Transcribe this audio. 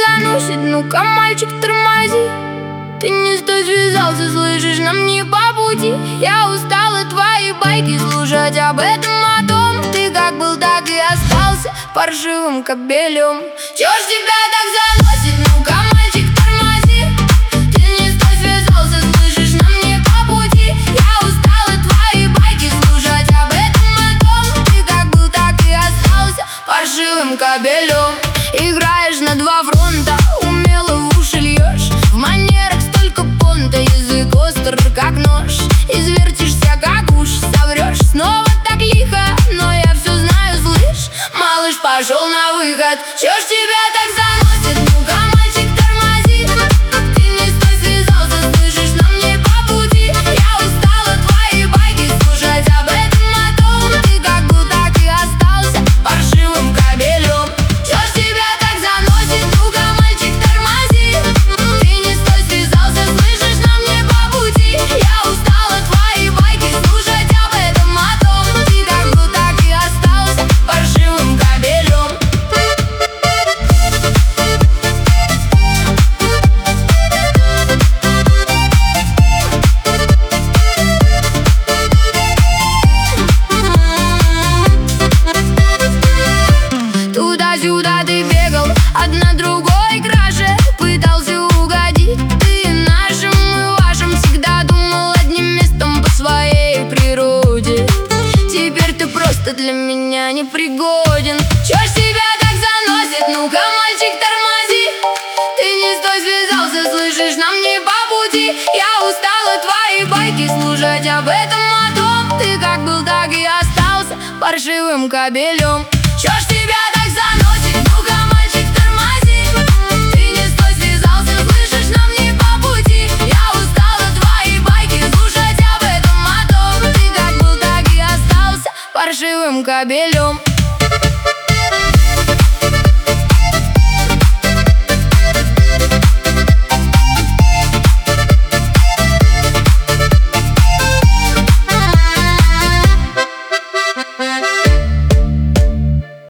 заносит, ну-ка, мальчик, тормози. Ты не с той связался, слышишь, нам не по пути. Я устала твои байки слушать об этом, о том. Ты как был, так и остался паршивым кобелем. Чё ж тебя так заносит, ну-ка, мальчик, тормози. Ты не с той связался, слышишь, нам не по пути. Я устала твои байки слушать об этом, о том. Ты как был, так и остался паршивым кобелем. Играешь на два фронта, умело в уши льешь. В манерах столько понта, язык остр, как нож. Извертишься, как уж, соврешь снова так лихо. Но я все знаю, слышь, малыш пошел на выход. Чё ж тебя так заносит, ну-ка, мальчик, тормози. Ты не с той связался, слышишь, нам не по пути. Я устала твои байки слушать об этом, о том. Ты как был, так и остался паршивым кобелем. Чё ж тебя так заносит, ну-ка, мальчик, тормози. Ты не с той связался, слышишь, нам не по пути. Я устала твои байки слушать об этом, о том. Ты как был, так и остался паршивым кобелем. Туда-сюда ты бегал, одна другой краше. Пытался угодить ты нашим и вашим. Всегда думал одним местом по своей природе. Теперь ты просто для меня непригоден. Чё ж тебя так заносит, ну-ка, мальчик, тормози. Ты не с той связался, слышишь, нам не по пути. Я устала твои байки слушать об этом, о том. Ты как был, так и остался паршивым кобелем. Чё ж тебя так заносит, ну-ка, мальчик, тормози. Ты не с той связался, слышишь, нам не по пути. Я устала твои байки слушать об этом, о том. Ты как был, так и остался паршивым кобелем.